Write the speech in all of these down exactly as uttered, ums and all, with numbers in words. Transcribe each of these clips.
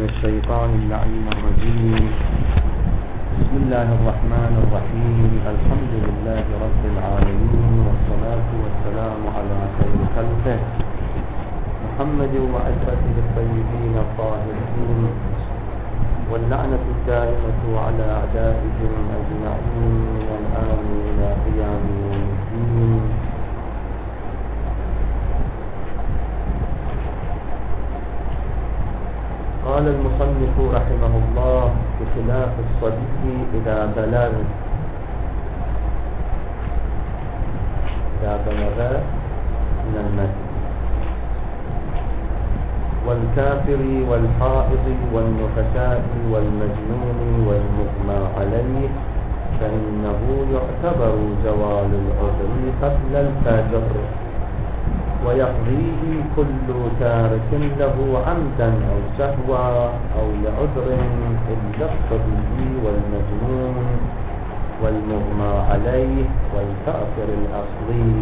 الشيطان اللعين الرجيم. بسم الله الرحمن الرحيم. الحمد لله رب العالمين، والصلاة والسلام على خير خلقه محمد وعشرته الطيبين الطاهرين، واللعنة الدائمة على أعدائهم أجمعين من الآن إلى قيام يوم الدين. قال المصنف رحمه الله: بخلاف الصبي إذا بلغ إذا بلغ من المسجد، والكافر والحائض والنفساء والمجنون والمغمى عليه، فإنه يعتبر زوال العذر قبل الفجر، ويقضيه كل تارك له عمدا أو سهوا أو لعذر إلا الصبي والمجنون والمغمى عليه والكافر الأصلي.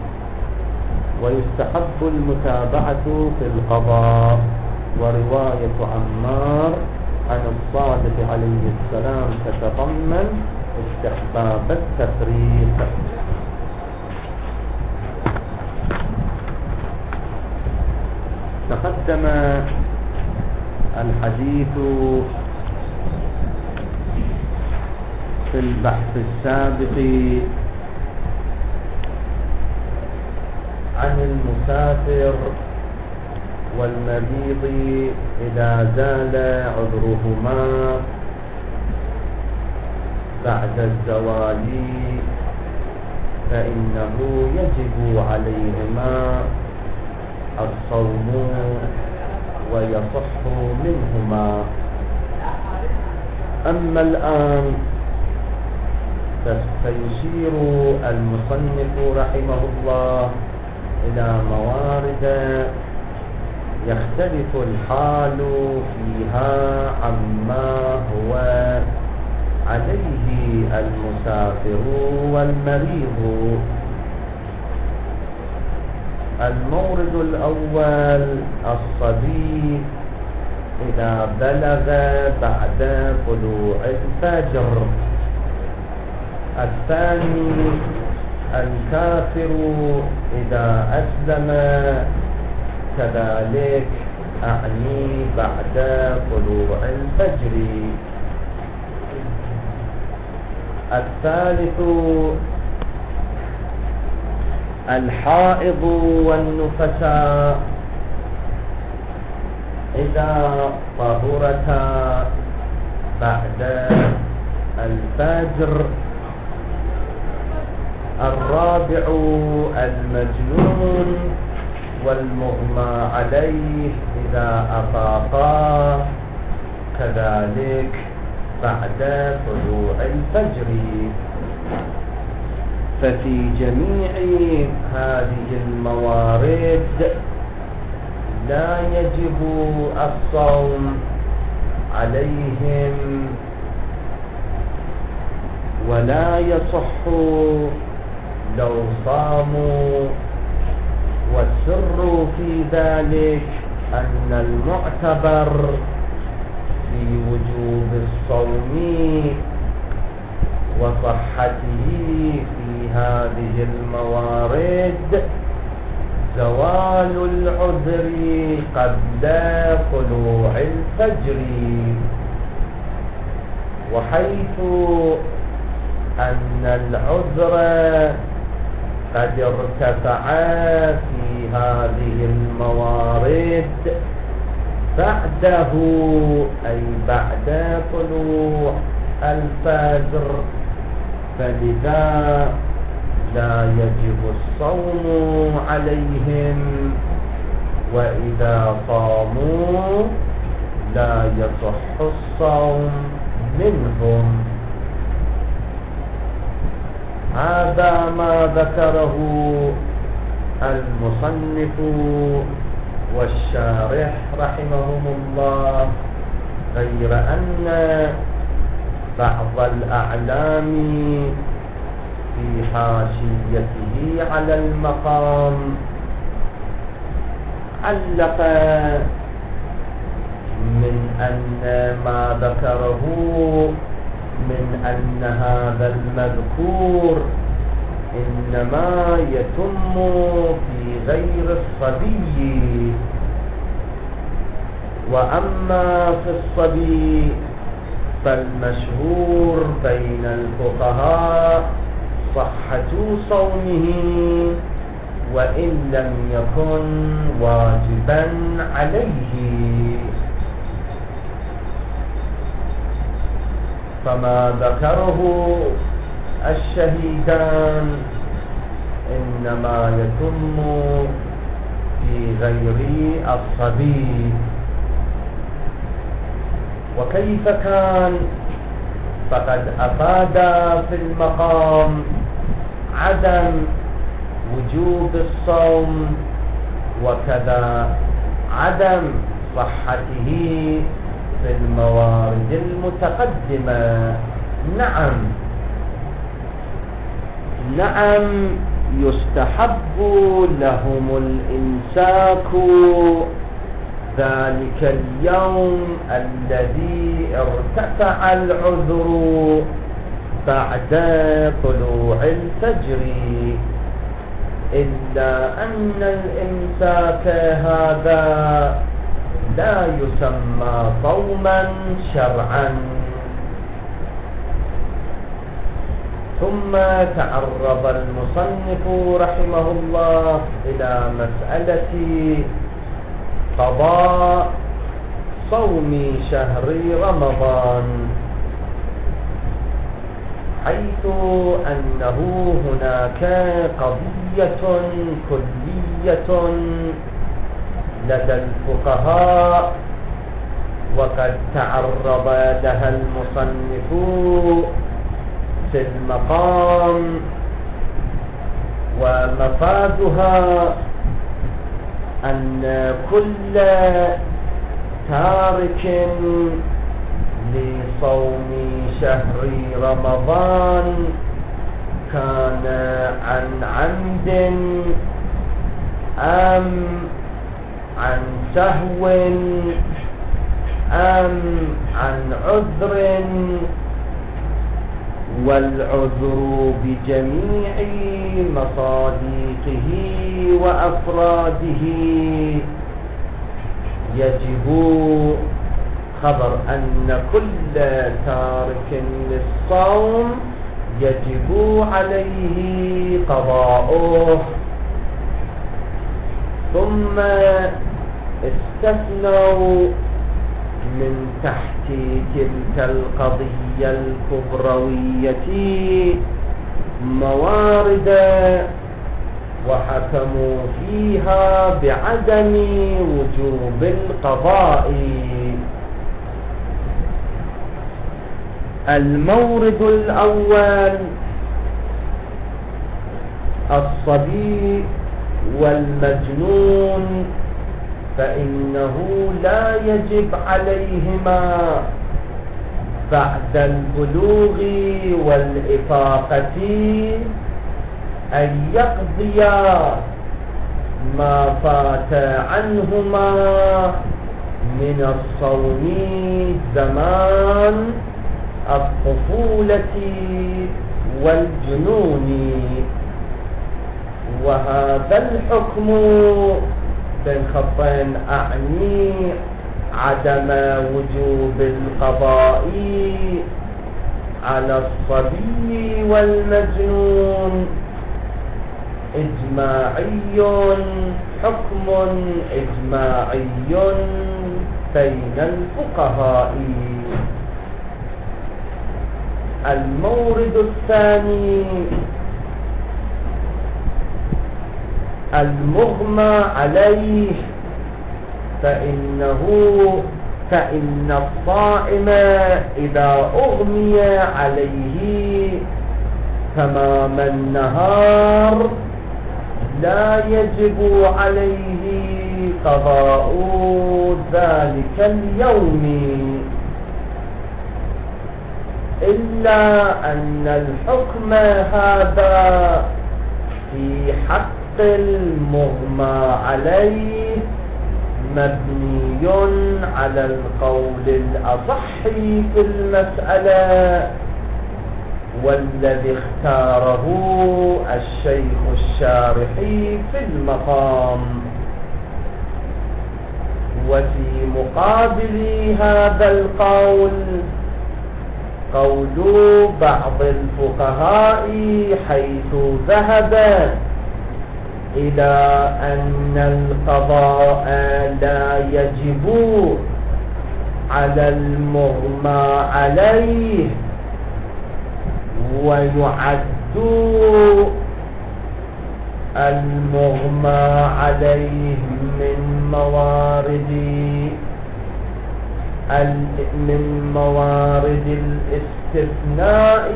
ويستحب المتابعة في القضاء. ورواية عمار عن الصادق عليه السلام تتضمن استحباب التفريق. تقدم الحديث في البحث السابق عن المسافر والمريض إذا زال عذرهما بعد الزوال، فإنه يجب عليهما الصوم ويصح منهما. أما الآن فيشير المصنف رحمه الله إلى موارد يختلف الحال فيها عما هو عليه المسافر والمريض. المورد الأول: الصبي إذا بلغ بعد طلوع الفجر. الثاني: الكافر إذا أسلم، كذلك أعني بعد طلوع الفجر. الثالث: الحائض والنفساء إذا طهرتا بعد الفجر. الرابع: المجنون والمغمى عليه إذا أفاقا، كذلك بعد طلوع الفجر. ففي جميع هذه الموارد لا يجب الصوم عليهم، ولا يصح لو صاموا. والسر في ذلك أن المعتبر في وجوب الصوم وصحته في هذه الموارد زوال العذر قبل طلوع الفجر، وحيث أن العذر قد ارتفع في هذه الموارد بعده، أي بعد طلوع الفجر، فلذا لا يجب الصوم عليهم، وإذا صاموا لا يصح الصوم منهم. هذا ما ذكره المصنف والشارح رحمهم الله، غير أن بعض الأعلام في حاشيته على المقام علق من أن ما ذكره من أن هذا المذكور إنما يتم في غير الصبي، وأما في الصبي فالمشهور بين الفقهاء صحة صومه وإن لم يكن واجبا عليه. فما ذكره الشهيدان إنما يتم في غير الصبي. وكيف كان؟ فقد أفاد في المقام عدم وجوب الصوم وكذا عدم صحته في الموارد المتقدمة. نعم نعم يستحب لهم الإمساك ذلك اليوم الذي ارتفع العذر بعد طلوع الفجر، إلا أن الإمساك هذا لا يسمى صوما شرعا. ثم تعرض المصنف رحمه الله إلى مسألة قضاء صوم شهر رمضان، حيث أنه هناك قضية كلية لدى الفقهاء وقد تعرض لها المصنف في المقام، ومفادها أن كل تارك لصوم شهر رمضان كان عن عمد أم عن سهو أم عن عذر، والعذر بجميع مصادقه وأفراده يجب خبر أن كل تارك للصوم يجب عليه قضاؤه. ثم استثنوا من تحت تلك القضية الكبروية موارد وحكموا فيها بعدم وجوب القضاء. المورد الأول الصبي والمجنون، فإنه لا يجب عليهما بعد البلوغ والإفاقة أن يقضيا ما فات عنهما من الصوم زمان الطفولة والجنون. وهذا الحكم بالخطين أعني عدم وجوب القضاء على الصبي والمجنون إجماعي، حكم إجماعي بين الفقهاء. المورد الثاني المغمى عليه، فإنه فإن الصائم إذا أغمي عليه تمام النهار لا يجب عليه قضاء ذلك اليوم، إلا أن الحكم هذا في حق المغمى عليه مبني على القول الأصح في المسألة، والذي اختاره الشيخ الشارحي في المقام. وفي مقابل هذا القول قول بعض الفقهاء حيث ذهب إلى أن القضاء لا يجب على المغمى عليه، ويعد المغمى عليه من موارد من موارد الاستثناء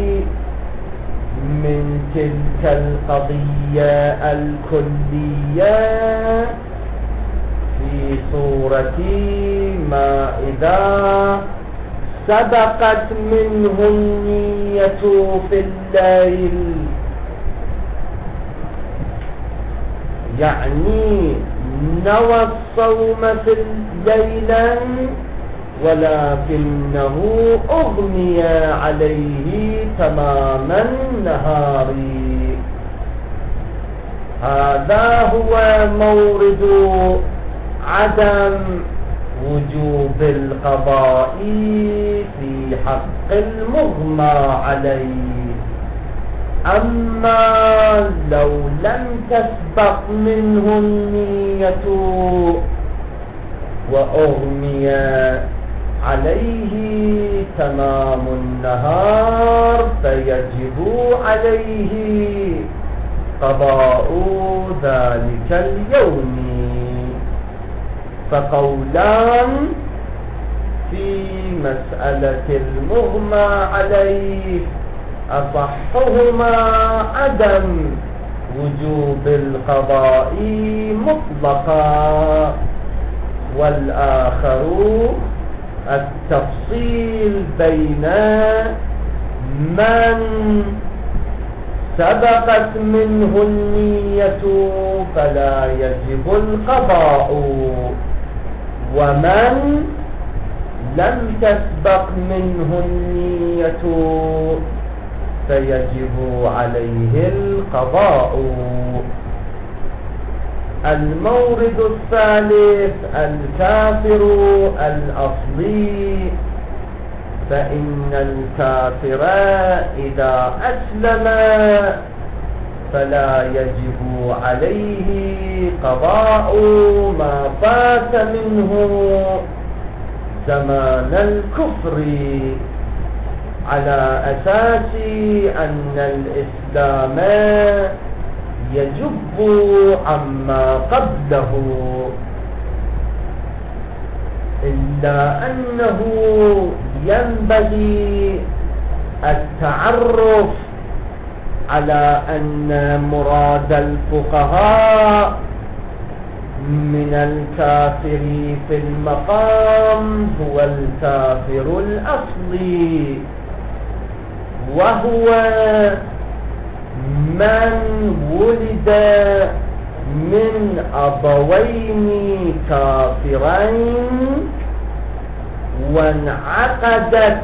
من تلك القضية الكلية في صورة ما إذا سبقت منه النية في الليل، يعني نوى الصوم في الليل ولكنه أغمي عليه تمام النهار. هذا هو مورد عدم وجوب القضاء في حق المغمى عليه. أما لو لم تسبق منه النية وأغمي عليه تمام النهار فيجب عليه قضاء ذلك اليوم. فقولان في مسألة المغمى عليه، أصحهما عدم وجوب القضاء مطلقا، والآخر التفصيل بين من سبقت منه النية فلا يجب القضاء، ومن لم تسبق منه النية فيجب عليه القضاء. المورد الثالث الكافر الأصلي، فإن الكافر إذا أسلم فلا يجب عليه قضاء ما فات منه زمان الكفر، على أساس أن الإسلام يجب عما قبله، إلا أنه ينبغي التعرف على أن مراد الفقهاء من الكافر في المقام هو الكافر الأصلي، وهو من ولد من أبوين كافرين وانعقدت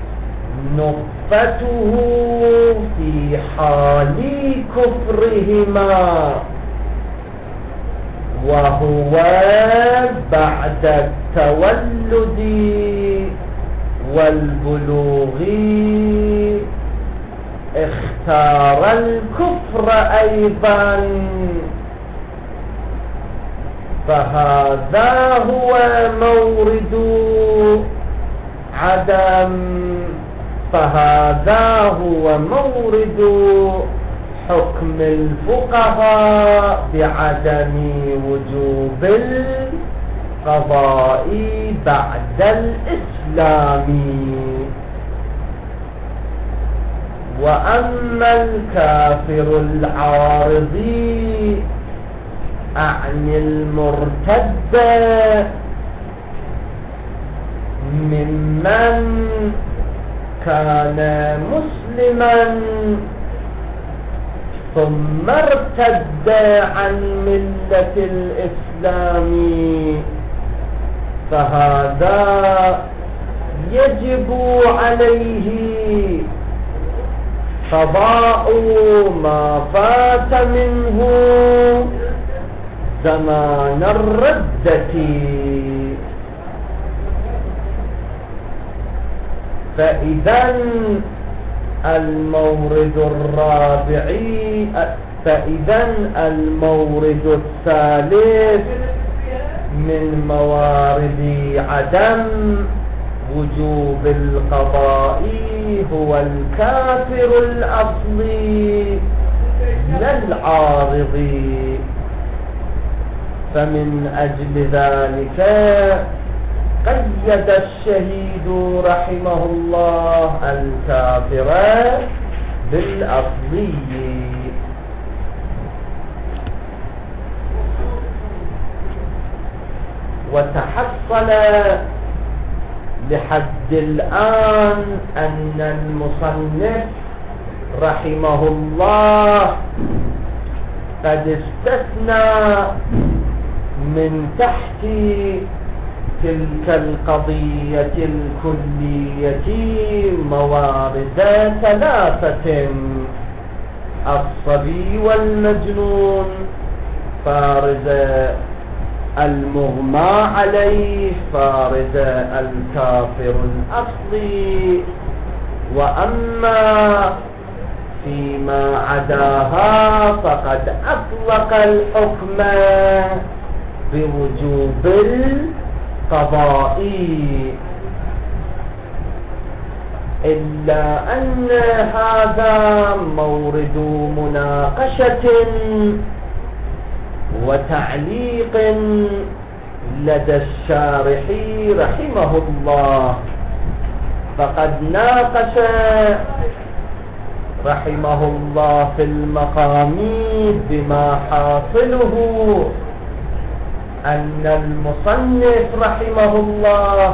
نطفته في حال كفرهما، وهو بعد التولد والبلوغ اختار الكفر أيضا، فهذا هو مورد عدم فهذا هو مورد حكم الفقهاء بعدم وجوب القضاء بعد الإسلام. وأما الكافر العارضي أعني المرتد ممن كان مسلما ثم ارتد عن دولة الإسلام، فهذا يجب عليه قضاء ما فات منه زمان الردة. فإذا المورد الرابع فإذا المورد الثالث من موارد عدم وجوب القضاء هو الكافر الأصلي لا العارض. فمن أجل ذلك قيد الشهيد رحمه الله الكافر بالأصلي. وتحصل لحد الآن أن المصنف رحمه الله قد استثنى من تحت تلك القضية الكلية موارد ثلاثة: الصبي والمجنون، فارز المغمى عليه، فارز الكافر الأصلي. وأما فيما عداها فقد أطلق الحكم بوجوب القضاء، إلا أن هذا مورد مناقشة وتعليق لدى الشارح رحمه الله. فقد ناقش رحمه الله في المقام بما حاصله أن المصنف رحمه الله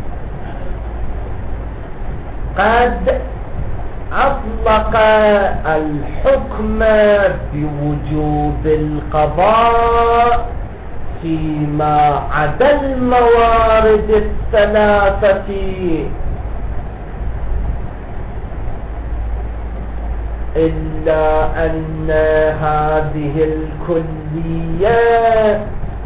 قد أطلق الحكم بوجوب القضاء فيما عدا الموارد الثلاثة، إلا أن هذه الكلية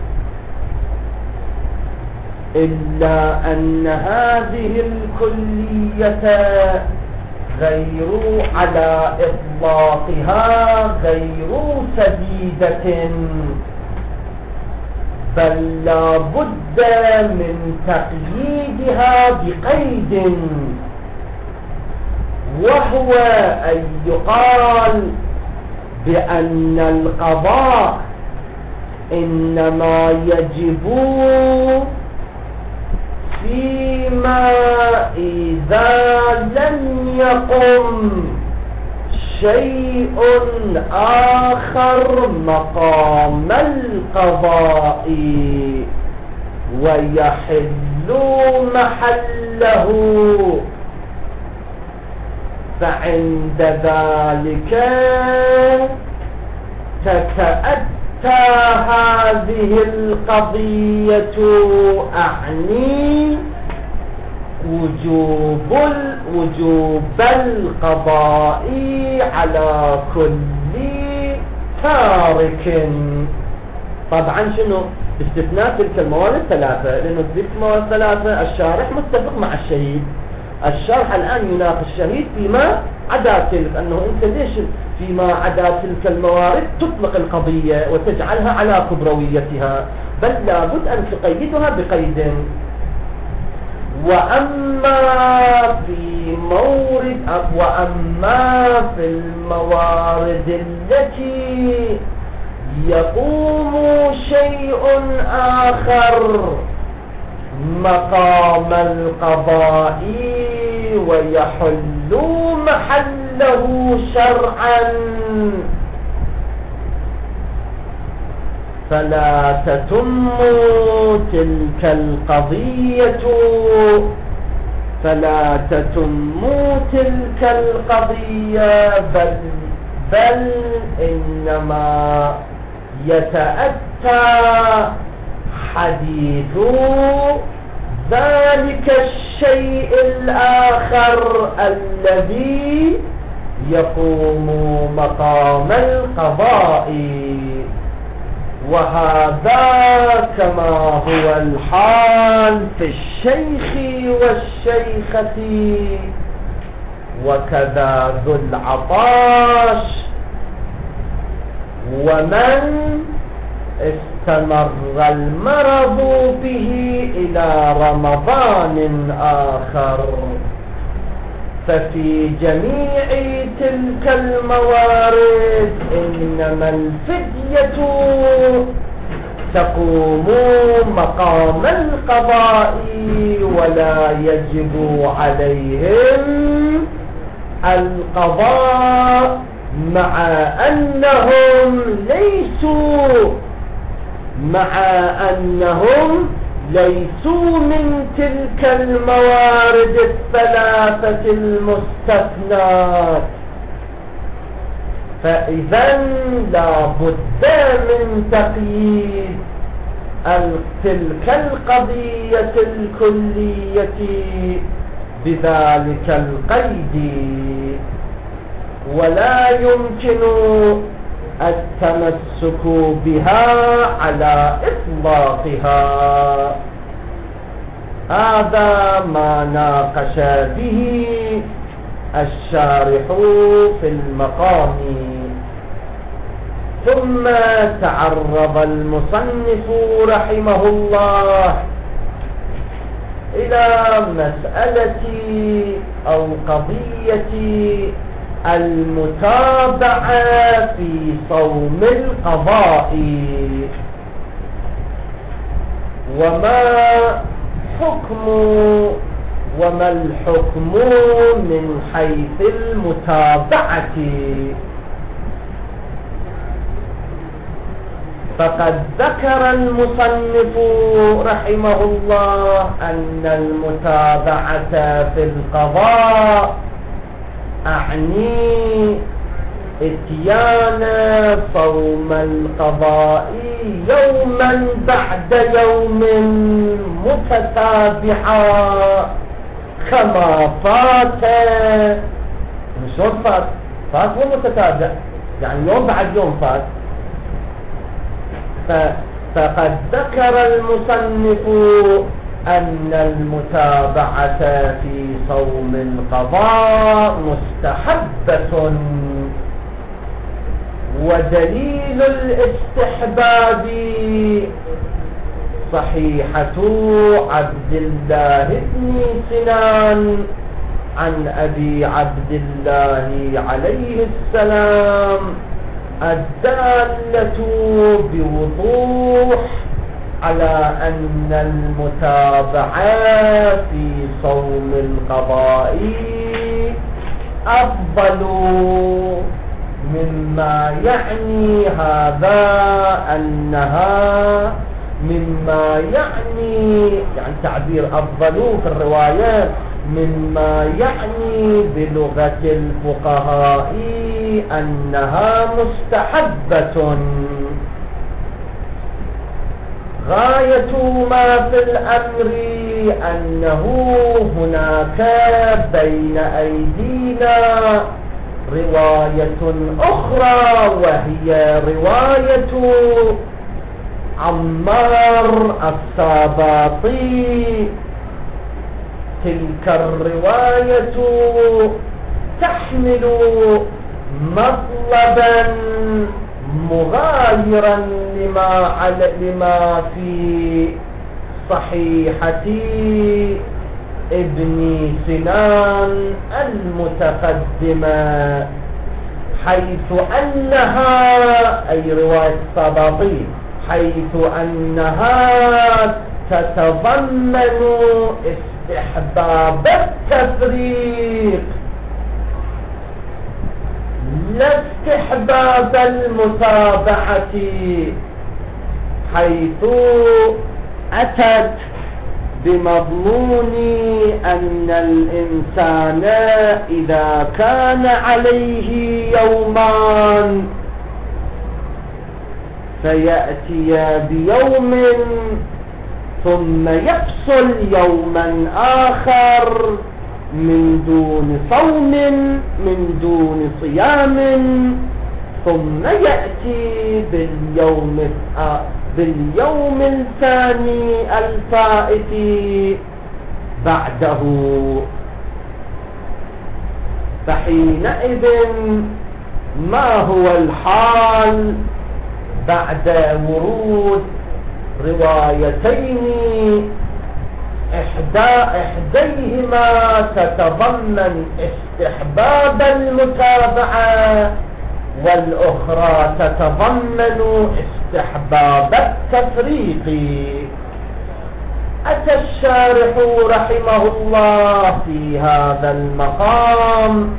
إلا أن هذه الكلية غير على إطلاقها غير سديدة، بل لا بد من تقييدها بقيد، وهو أن يقال بأن القضاء إنما يجب فيما إذا لم يقم شيء آخر مقام القضاء ويحل محله، فعند ذلك تتأتى هذه القضية، أعني وجوب وجوب القضاء على كل تارك. طبعا شنو باستثناء تلك الموارد الثلاثة، لأنه تلك الموارد الثلاثة الشارح متفق مع الشهيد. الشرح الآن يناقش الشهيد فيما عدا تلك، أنه أنت ليش فيما عدا تلك الموارد تطلق القضية وتجعلها على كبرويتها، بل لابد أن تقيدها بقيد. وأما في مورد وأما في الموارد التي يقوم شيء آخر مقام القضاء ويحل محله شرعا، فلا تتم تلك القضية فلا تتم تلك القضية بل, بل إنما يتأتى حتى حديث ذلك الشيء الآخر الذي يقوم مقام القضاء، وهذا كما هو الحال في الشيخ والشيخة وكذا ذو العطاش ومن استمر المرض به إلى رمضان آخر. ففي جميع تلك الموارد إنما الفدية تقوم مقام القضاء، ولا يجب عليهم القضاء مع أنهم ليسوا مع أنهم ليسوا من تلك الموارد الثلاثة المستثنات. فإذا لا بد من تقييد تلك القضية الكلية بذلك القيد، ولا يمكن التمسك بها على إطلاقها. هذا ما ناقش به الشارح في المقام. ثم تعرض المصنف رحمه الله إلى مسألة أو قضية المتابعة في صوم القضاء، وما حكم وما الحكم من حيث المتابعة. فقد ذكر المصنف رحمه الله أن المتابعة في القضاء أعني اتيان صوم القضاء يوما بعد يوم متتابعا كما فات. مش يوم فات فات ومتتابع، يعني يوم بعد يوم فات. فقد ذكر المصنف أن المتابعة في صوم القضاء مستحبة، ودليل الاستحباب صحيحة عبد الله بن سنان عن أبي عبد الله عليه السلام الدالة بوضوح على أن المتابعة في صوم القضاء أفضل، مما يعني هذا أنها مما يعني يعني تعبير أفضل في الروايات مما يعني بلغة الفقهاء أنها مستحبة. غاية ما في الأمر أنه هناك بين أيدينا رواية أخرى، وهي رواية عمار الساباطي. تلك الرواية تحمل مطلبا مغايرا لما على لما في صحيحة ابن سنان المتقدمة، حيث أنها أي رواية السباطي حيث أنها تتضمن استحباب التفريق لا استحباب المتابعة، حيث أتت بمضمون أن الإنسان إذا كان عليه يومان فيأتي بيوم ثم يفصل يوما آخر من دون صوم من دون صيام، ثم يأتي باليوم باليوم الثاني الفائت بعده. فحينئذ ما هو الحال بعد ورود روايتين إحدى إحديهما تتضمن استحباب المتابعة والأخرى تتضمن استحباب التفريق؟ أتى الشارح رحمه الله في هذا المقام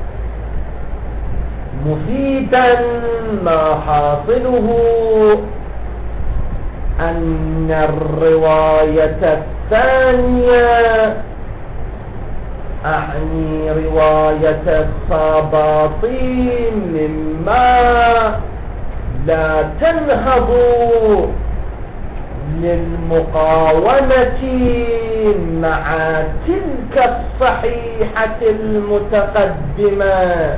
مفيدا ما حاصله أن الرواية الثانية، أعني رواية الصباطي، مما لا تنهض للمقاومة مع تلك الصحيحة المتقدمة.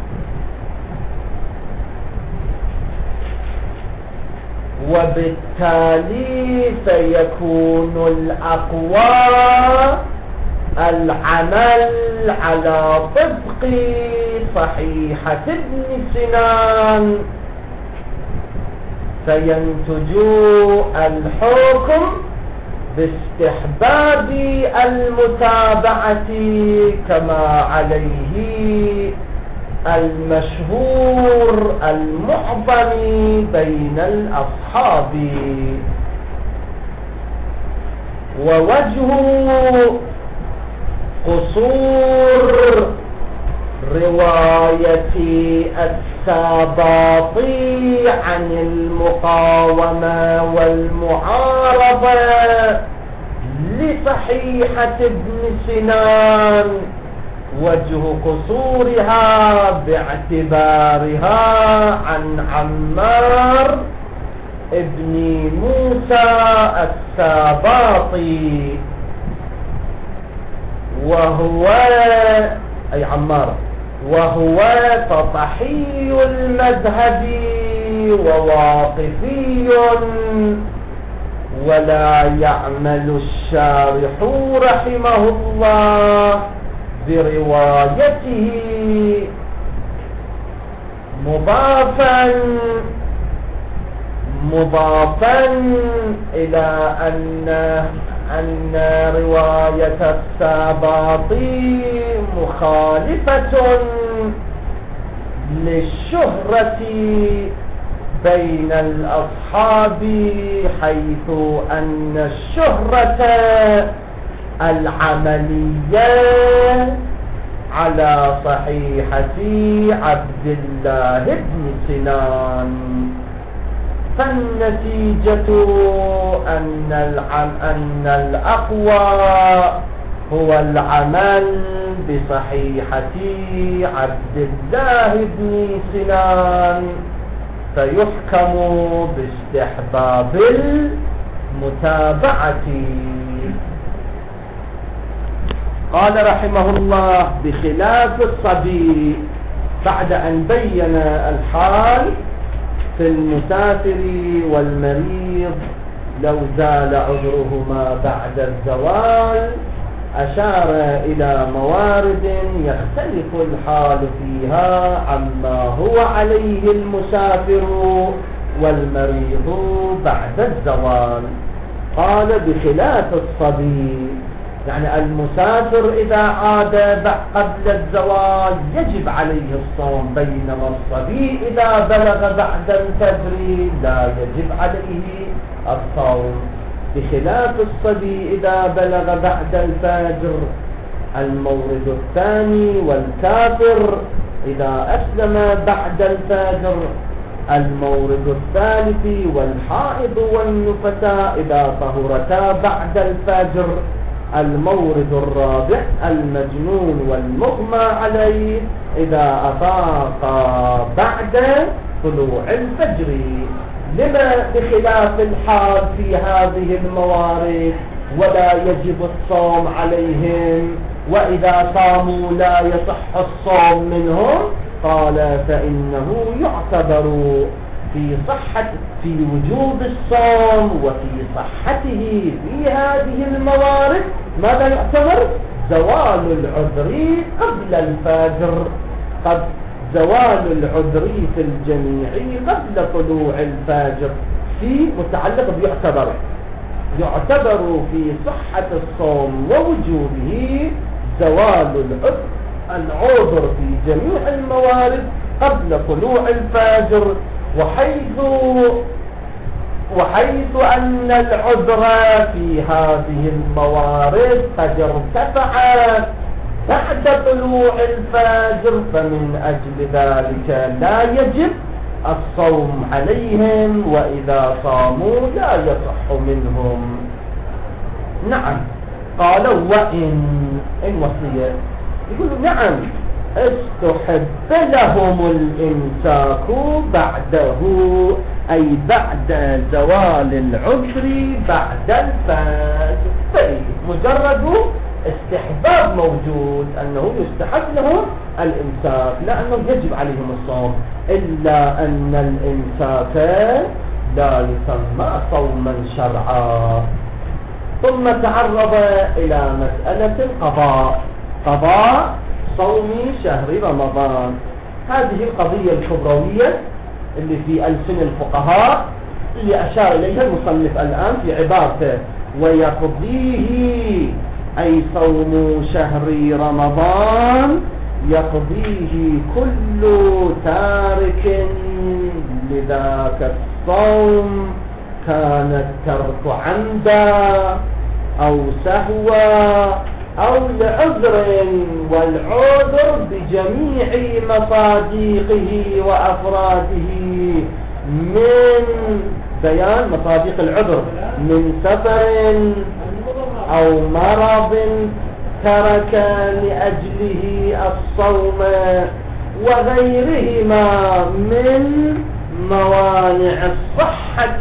وبالتالي فيكون الأقوى العمل على طبق صحيحة ابن سنان، فينتج الحكم باستحباب المتابعة كما عليه المشهور المعظم بين الأصحاب. ووجه قصور رواية السباطي عن المقاومة والمعارضة لصحيحة ابن سنان، وجه قصورها باعتبارها عن عمار ابن موسى السباطي، وهو أي عمار وهو تطحي المذهب وواقفي، ولا يعمل الشارح رحمه الله بروايته مضافا مضافا إلى أن أن رواية السباطي مخالفة للشهرة بين الأصحاب، حيث أن الشهرة العملية على صحيحة عبد الله بن سنان. فالنتيجة أن أن الأقوى هو العمل بصحيحة عبد الله بن سنان، فيحكم باستحباب المتابعة. قال رحمه الله: بخلاف الصبي، بعد أن بين الحال في المسافر والمريض لو زال عذرهما بعد الزوال، أشار إلى موارد يختلف الحال فيها عما هو عليه المسافر والمريض بعد الزوال. قال: بخلاف الصبي، يعني المسافر إذا عاد قبل الزوال يجب عليه الصوم، بينما الصبي إذا بلغ بعد الفجر لا يجب عليه الصوم. بخلاف الصبي إذا بلغ بعد الفجر المورد الثاني، والكافر إذا أسلم بعد الفجر المورد الثالث، والحائض والنفساء إذا طهرتا بعد الفجر المورد الرابع، المجنون والمغمى عليه إذا أفاق بعد طلوع الفجر. لما بخلاف الحال في هذه الموارد ولا يجب الصوم عليهم وإذا صاموا لا يصح الصوم منهم؟ قال فإنه يعتبر في صحة في وجوب الصوم وفي صحته في هذه الموارد ماذا يعتبر؟ زوال العذر قبل الفجر، قد زوال العذر في الجميع قبل طلوع الفجر في متعلق بيعتبر يعتبر في صحة الصوم ووجوبه زوال العذر العذر في جميع الموارد قبل طلوع الفجر، وحيث وحيث أن العذر في هذه الموارد قد ارتفع بعد طلوع الفجر فمن أجل ذلك لا يجب الصوم عليهم، وإذا صاموا لا يصح منهم. نعم. قالوا وإن إن وصية يقولوا نعم استحب لهم الإمساك بعده، أي بعد زوال العذر بعد الفجر، مجرد استحباب موجود أنه يستحب لهم الإمساك لا أنه يجب عليهم الصوم، إلا أن الإمساك لا يسمى صوما شرعا. ثم تعرض إلى مسألة القضاء، قضاء صوم شهر رمضان. هذه القضية الكبروية اللي في ألسن الفقهاء اللي أشار إليها المصنف الآن في عبارته ويقضيه، أي صوم شهر رمضان يقضيه كل تارك لذاك الصوم، كان الترك عمدا أو سهوا أو لعذر، والعذر بجميع مصادقه وأفراده، من بيان مصادق العذر من سفر أو مرض ترك لأجله الصوم وغيرهما من موانع الصحة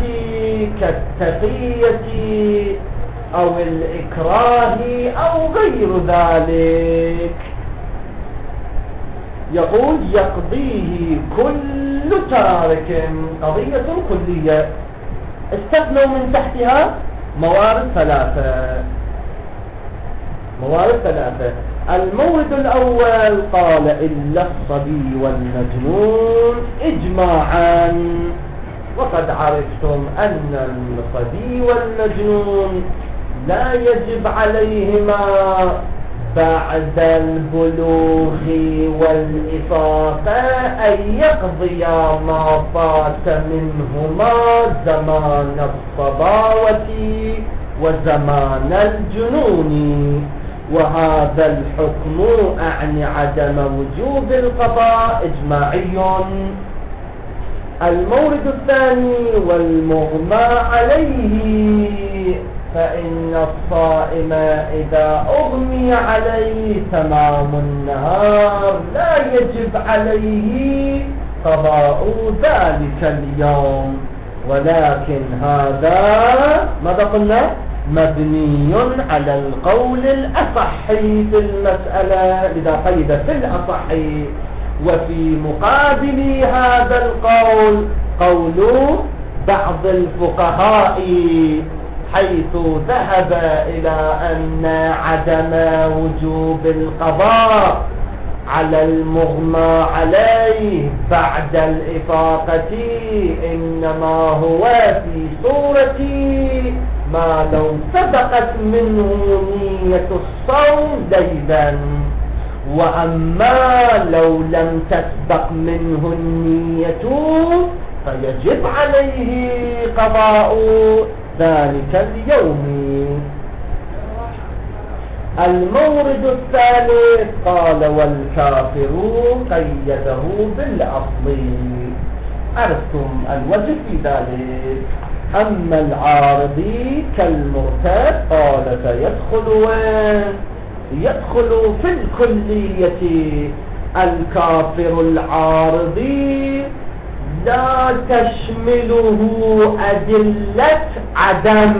كالتقية أو الإكراه أو غير ذلك. يقول يقضيه كل تارك، قضية كلية استثنوا من تحتها موارد ثلاثة موارد ثلاثة المورد الأول قال إلا الصبي والمجنون إجماعا، وقد عرفتم أن الصبي والمجنون لا يجب عليهما بعد البلوغ والإفاقة أن يقضيا ما فات منهما زمان الصباوة وزمان الجنون، وهذا الحكم أعني عدم وجوب القضاء إجماعي. المورد الثاني والمغمى عليه، فإن الصائم إذا أغمي عليه تمام النهار لا يجب عليه قضاء ذلك اليوم، ولكن هذا ماذا قلنا؟ مبني على القول الأصحي في المسألة، لذا قيد في الأصحي. وفي مقابل هذا القول قول بعض الفقهاء حيث ذهب إلى أن عدم وجوب القضاء على المغمى عليه بعد الإفاقة إنما هو في صورة ما لو سبقت منه نية الصوم ليلا، وأما لو لم تسبق منه النية فيجب عليه قضاء ذلك اليوم. المورد الثالث قال والكافر قيده بالأصل. عرفتم الوجه في ذلك. أما العارضي كالمرتد قال فيدخل وين؟ يدخل في الكلية. الكافر العارضي لا تشمله أدلة عدم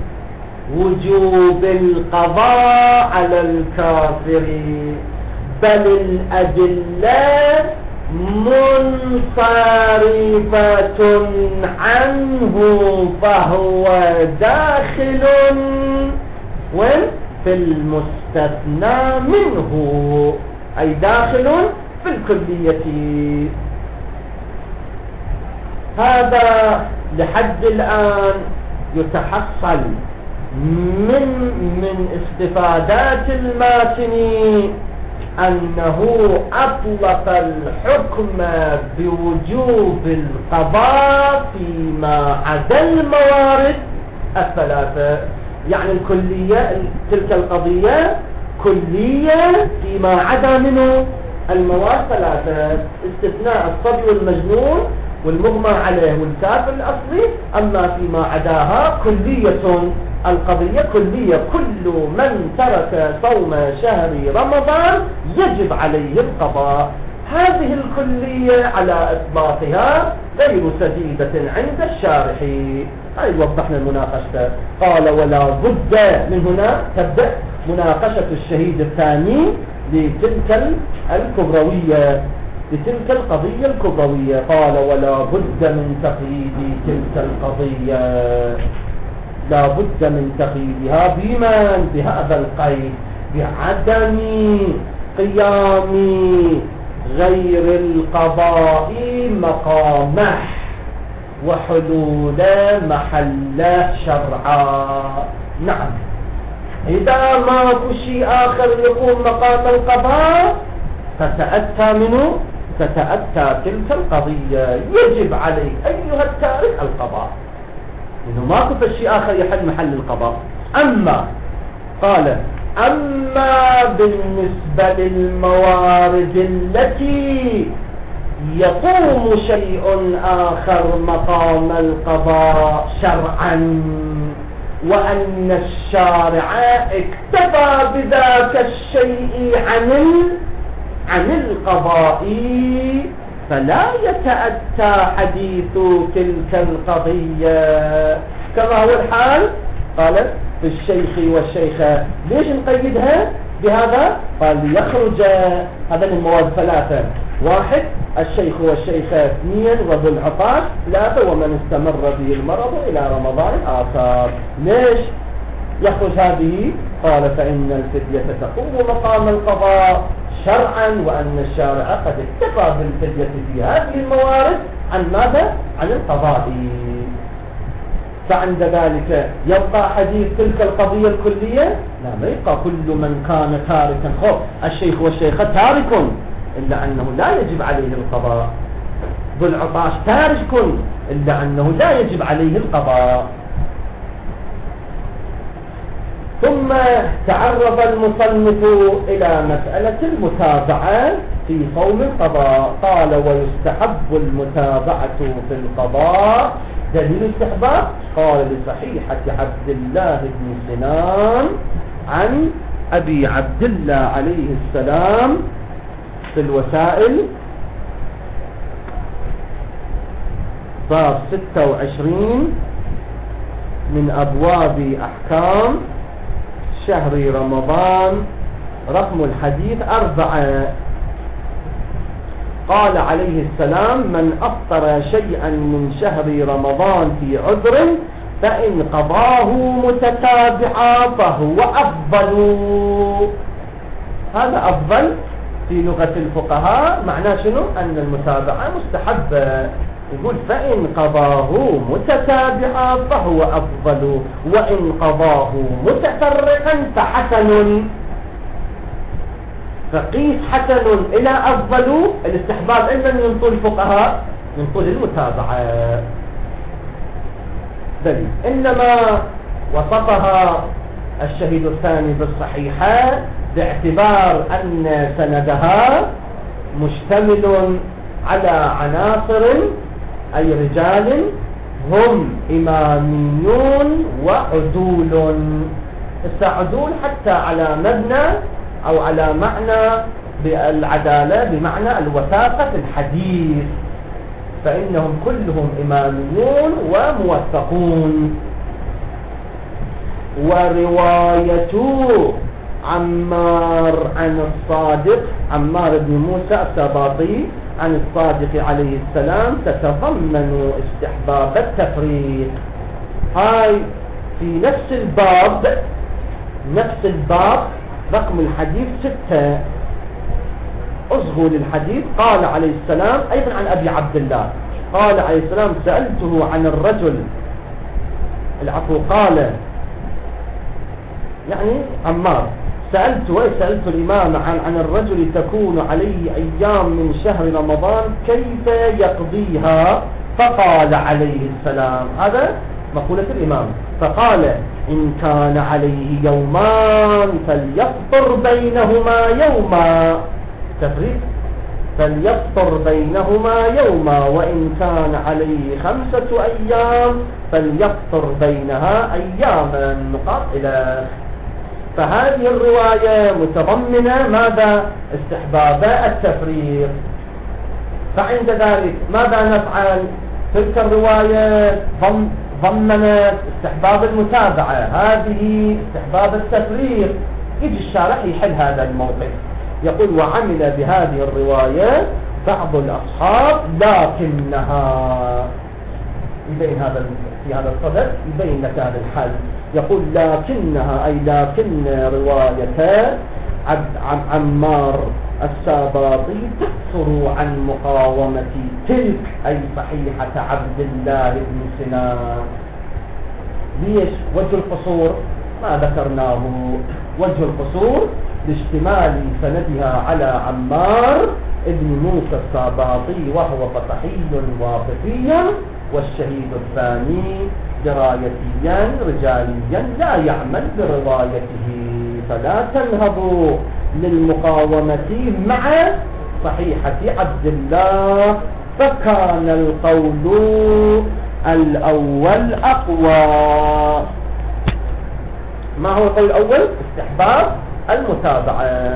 وجوب القضاء على الكافر، بل الأدلة منصرفة عنه، فهو داخل وين في المستثنى منه، أي داخل في الكلية. هذا لحد الآن يتحصل من من استفادات الماتن أنه أطلق الحكم بوجوب القضاء فيما عدا الموارد الثلاثة. يعني الكلية تلك القضية كلية فيما عدا منه الموارد ثلاثة، استثناء الصبي والمجنون والمغمى عليه والكافر الأصلي. أما فيما عداها كلية، القضية كلية، كل من ترك صوم شهر رمضان يجب عليه القضاء. هذه الكلية على إطلاقها غير سديدة عند الشارح. هاي وضحنا المناقشة. قال ولا بد من هنا تبدأ مناقشة الشهيد الثاني لتلك الكبروية، لتلك القضية الكبروية. قال ولا بد من تقييد تلك القضية، لا بد من تقييدها بمن؟ بهذا القيد، بعدم قيام غير القضاء مقامه وحلول محله شرعا. نعم، إذا ما شيء آخر يقوم مقام القضاء فتأتى منه، فتأتى تلك القضية يجب عليه أيها التارك القضاء، إنه ما كفى شيء آخر يحل محل القضاء. أما قال أما بالنسبة للموارد التي يقوم شيء آخر مقام القضاء شرعا، وأن الشارع اكتفى بذاك الشيء عن عن القضاء، فلا يتأتى حديث تلك القضية كما هو الحال. قال في الشيخ والشيخة، ليش نقيدها بهذا؟ قال يخرج هذا من المواد ثلاثة: واحد الشيخ والشيخة، اثنين وذو العطاش، ثلاثة ومن استمر به المرض إلى رمضان آخر. ليش يخرج هذه؟ قال فإن الفدية تقوم مقام القضاء شرعا، وأن الشارع قد اكتفى بالفدية في هذه الموارد عن ماذا؟ عن القضاء. فعند ذلك يبقى حديث تلك القضية الكلية؟ لا، ما يبقى. كل من كان تاركا، خب الشيخ والشيخة تارك إلا أنه لا يجب عليه القضاء، ذو العطاش تارك إلا أنه لا يجب عليه القضاء. ثم تعرض المصنف إلى مسألة المتابعة في صوم القضاء. قال ويستحب المتابعة في القضاء. دليل استحباب؟ قال لصحيحة عبد الله بن سنان عن أبي عبد الله عليه السلام في الوسائل باب ستة وعشرين من أبواب أحكام شهر رمضان، رقم الحديث أربعة. قال عليه السلام من أفطر شيئا من شهر رمضان في عذر فإن قضاه متتابعا فهو أفضل. هذا أفضل في لغة الفقهاء معناه شنو؟ أن المتابعة مستحبة. يقول فإن قضاه متتابعا فهو أفضل، وإن قضاه متفرقا فحسن. فقيس حسن إلى أفضل الاستحباب إلا من طول الفقهاء، من طول المتابعة. دليل إنما وصفها الشهيد الثاني بالصحيحة باعتبار أن سندها مشتمل على عناصر، أي رجال هم إماميون وعدول. العدول حتى على مبنى أو على معنى بالعدالة، بمعنى الوثاقة في الحديث. فإنهم كلهم إماميون وموثقون. ورواية عمار عن الصادق، عمار بن موسى السباطي عن الصادق عليه السلام، تتضمن استحباب التفريق. هاي في نفس الباب، نفس الباب رقم الحديث ستة، أصغوا للحديث. قال عليه السلام أيضا عن أبي عبد الله، قال عليه السلام سألته عن الرجل، العفو قال يعني عمار، سألت وسألت الإمام عن عن الرجل تكون عليه أيام من شهر رمضان كيف يقضيها، فقال عليه السلام، هذا مقولة الإمام، فقال إن كان عليه يومان فليفطر بينهما يوما، تفريق، فليفطر بينهما يوما، وإن كان عليه خمسة أيام فليفطر بينها أياما، نقاط إلى. فهذه الرواية متضمنة ماذا؟ استحباب التفريق. فعند ذلك ماذا نفعل؟ تلك الرواية ضمنت استحباب المتابعة، هذه استحباب التفريق. يجي الشارح يحل هذا الموقف، يقول وعمل بهذه الرواية بعض الأصحاب لكنها، يبين هذا في هذا الصدد، يبين لك هذا الحل. يقول لكنها أي لكن رواية عمار السباطي تقصر عن مقاومة تلك أي صحيحة عبد الله بن سنان. ليش وجه القصور؟ ما ذكرناه. وجه القصور لاشتمال سندها على عمار ابن موسى السباطي وهو فصحي واقفي، والشهيد الثاني درايتيا رجاليا لا يعمل بروايته، فلا تنهضوا للمقاومة مع صحيحة عبد الله، فكان القول الأول أقوى. ما هو القول الأول؟ استحباب المتابعة.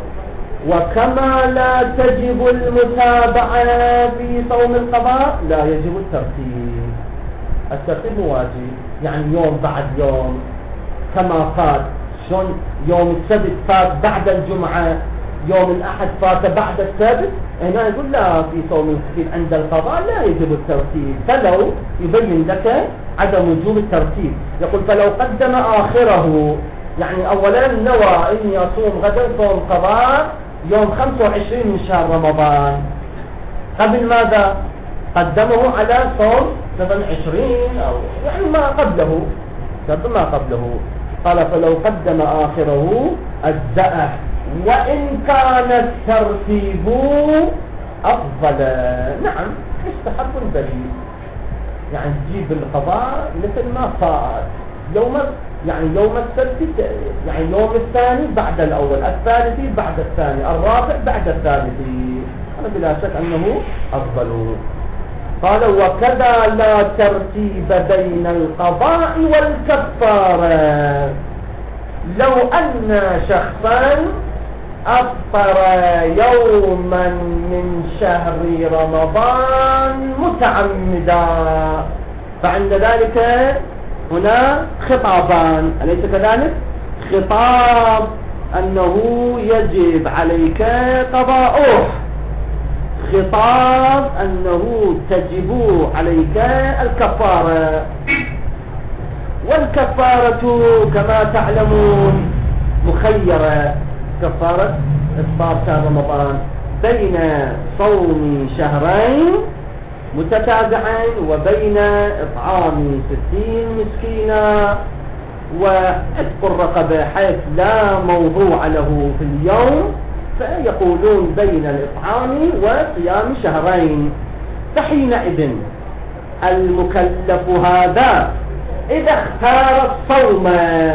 وكما لا تجب المتابعة في صوم القضاء لا يجب الترتيب. الترتيب مو واجب، يعني يوم بعد يوم كما فات، شلون يوم السبت فات بعد الجمعة، يوم الأحد فات بعد السبت، هنا يقول لا، في صوم الخفيف عند القضاء لا يجب الترتيب. فلو يبين لك عدم وجوب الترتيب، يقول فلو قدم آخره، يعني أولا نوى إني أصوم غدا صوم قضاء يوم خمسة وعشرين من شهر رمضان، قبل ماذا؟ قدمه على صوم سبعة وعشرين أو يعني ما قبله، قبل ما قبله. قال فلو قدم آخره أجزأه، وإن كان الترتيب أفضل. نعم يستحب البديل، يعني تجيب القضاء مثل ما فات يوم، يعني يوم السبت، يعني يوم الثاني بعد الأول، الثالث بعد الثاني، الرابع بعد الثالث، أنا بلا شك أنه أفضل. قال وكذا لا ترتيب بين القضاء والكفارة. لو أن شخصا أفطر يوما من شهر رمضان متعمدا، فعند ذلك هنا خطابان، أليس كذلك؟ خطاب أنه يجب عليك قضاؤه، خطاب أنه تجب عليك الكفارة. والكفارة كما تعلمون مخيرة، كفارة إفطار شهر رمضان بين صوم شهرين متتابعين وبين إطعام ستين مسكينا وعتق الرقبة، حيث لا موضوع له في اليوم، فيقولون بين الإطعام وصيام شهرين. فحينئذ المكلف هذا إذا اختار الصوم،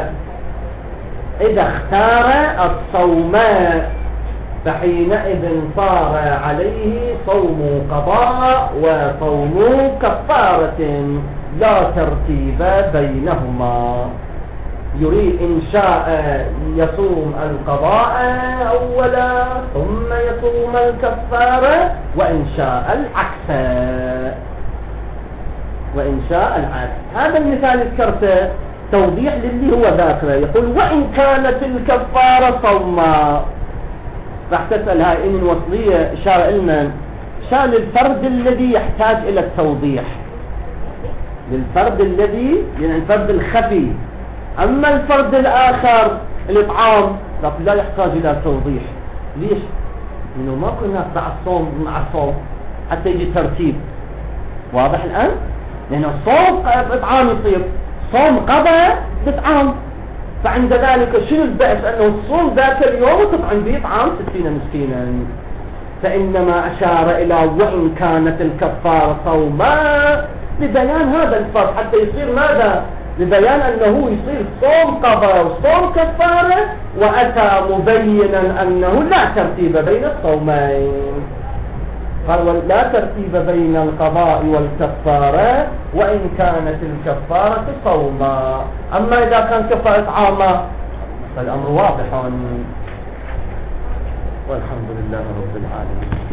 إذا اختار الصوم فحينئذ صار عليه صوم قضاء وصوم كفارة، لا ترتيب بينهما. يريد إن شاء يصوم القضاء أولا ثم يصوم الكفارة، وإن شاء العكس. وإنشاء العدل. هذا المثال ذكرته توضيح للي هو ذاكره. يقول وإن كانت الكفارة صوما. راح تسأل هاي إن الوصلية إشارة لنا شان الفرد الذي يحتاج إلى التوضيح، للفرد الذي يعني الفرد الخفي. أما الفرد الآخر الإطعام لا يحتاج إلى توضيح. ليش؟ لأنه ما كنا مع الصوم مع الصوم حتى يجي ترتيب واضح الآن. لأنه الصوم إطعام يصير، صوم قضاء بإطعام، فعند ذلك شنو البأس أنه الصوم ذاك اليوم وتطعم به إطعام ستين مسكينا. فإنما أشار إلى وإن كانت الكفارة صوما لبيان هذا الفرق، حتى يصير ماذا؟ لبيان أنه يصير صوم قضاء وصوم كفارة، وأتى مبينا أنه لا ترتيب بين الصومين. قال لا ترتيب بين القضاء والكفارة وإن كانت الكفارة صوما. أما إذا كان كفارة عامة فالأمر واضح، والحمد لله رب العالمين.